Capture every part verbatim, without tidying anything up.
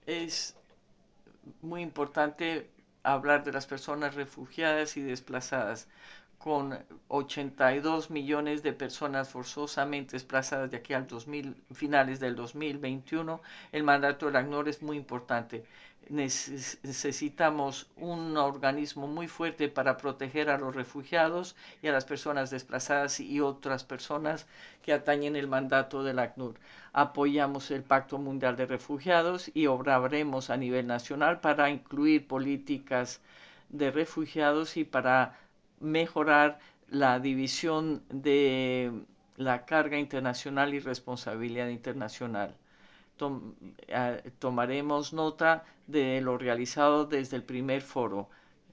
Es muy importante hablar de las personas refugiadas y desplazadas. Con ochenta y dos millones de personas forzosamente desplazadas de aquí al dos mil, finales del dos mil veintiuno, el mandato del ACNUR es muy importante. Neces necesitamos un organismo muy fuerte para proteger a los refugiados y a las personas desplazadas y otras personas que atañen el mandato del ACNUR. Apoyamos el Pacto Mundial de Refugiados y obraremos a nivel nacional para incluir políticas de refugiados y para mejorar la división de la carga internacional y responsabilidad internacional. Tom, eh, tomaremos nota de lo realizado desde el primer foro.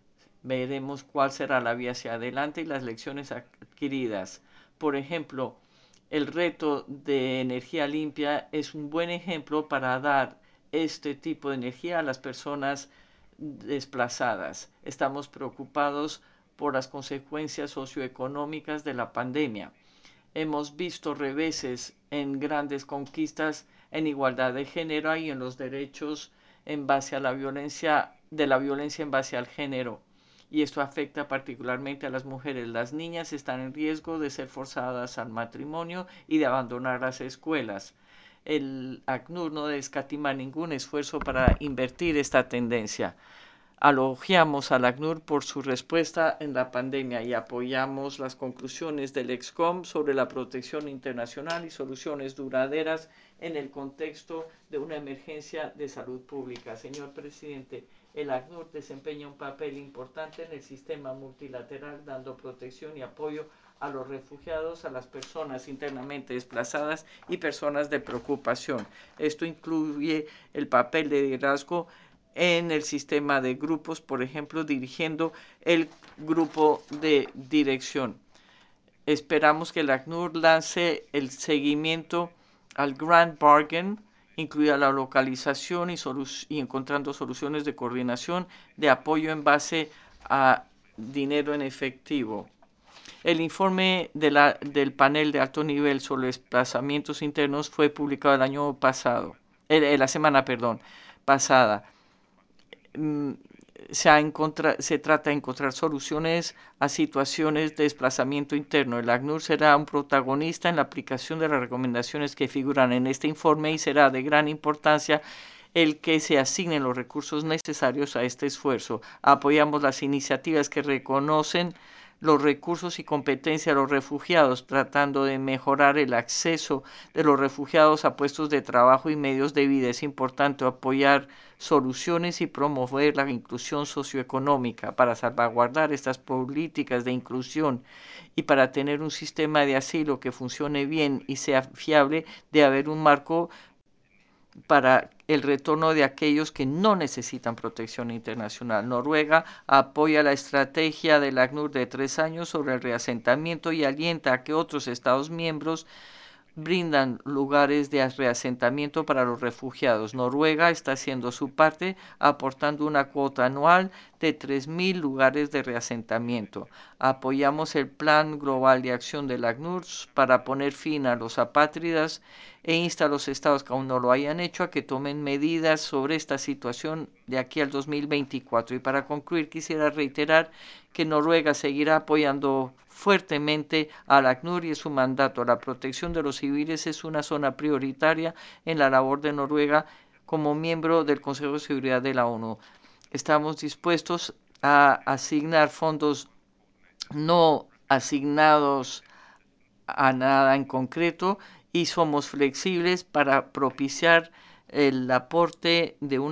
Veremos cuál será la vía hacia adelante y las lecciones adquiridas. Por ejemplo, el reto de energía limpia es un buen ejemplo para dar este tipo de energía a las personas desplazadas. Estamos preocupados por las consecuencias socioeconómicas de la pandemia. Hemos visto reveses en grandes conquistas en igualdad de género y en los derechos en base a la violencia, de la violencia en base al género. Y esto afecta particularmente a las mujeres. Las niñas están en riesgo de ser forzadas al matrimonio y de abandonar las escuelas. El ACNUR no escatima ningún esfuerzo para invertir esta tendencia. Elogiamos al ACNUR por su respuesta en la pandemia y apoyamos las conclusiones del EXCOM sobre la protección internacional y soluciones duraderas en el contexto de una emergencia de salud pública. Señor presidente, el ACNUR desempeña un papel importante en el sistema multilateral, dando protección y apoyo a los refugiados, a las personas internamente desplazadas y personas de preocupación. Esto incluye el papel de liderazgo en el sistema de grupos, por ejemplo, dirigiendo el grupo de dirección. Esperamos que el ACNUR lance el seguimiento al Grand Bargain, incluida la localización y, y encontrando soluciones de coordinación de apoyo en base a dinero en efectivo. El informe de la, del panel de alto nivel sobre desplazamientos internos fue publicado el año pasado, eh, la semana, perdón, pasada. Se, ha se trata de encontrar soluciones a situaciones de desplazamiento interno. El ACNUR será un protagonista en la aplicación de las recomendaciones que figuran en este informe y será de gran importancia el que se asignen los recursos necesarios a este esfuerzo. Apoyamos las iniciativas que reconocen los recursos y competencia de los refugiados, tratando de mejorar el acceso de los refugiados a puestos de trabajo y medios de vida. Es importante apoyar soluciones y promover la inclusión socioeconómica para salvaguardar estas políticas de inclusión y para tener un sistema de asilo que funcione bien y sea fiable, debe haber un marco para el retorno de aquellos que no necesitan protección internacional. Noruega apoya la estrategia del ACNUR de tres años sobre el reasentamiento y alienta a que otros Estados miembros brindan lugares de reasentamiento para los refugiados. Noruega está haciendo su parte, aportando una cuota anual de tres mil lugares de reasentamiento. Apoyamos el Plan Global de Acción del ACNUR para poner fin a los apátridas e insta a los estados que aún no lo hayan hecho a que tomen medidas sobre esta situación de aquí al dos mil veinticuatro. Y para concluir, quisiera reiterar que Noruega seguirá apoyando fuertemente al ACNUR y su mandato. La protección de los civiles es una zona prioritaria en la labor de Noruega como miembro del Consejo de Seguridad de la ONU. Estamos dispuestos a asignar fondos no asignados a nada en concreto y somos flexibles para propiciar el aporte de una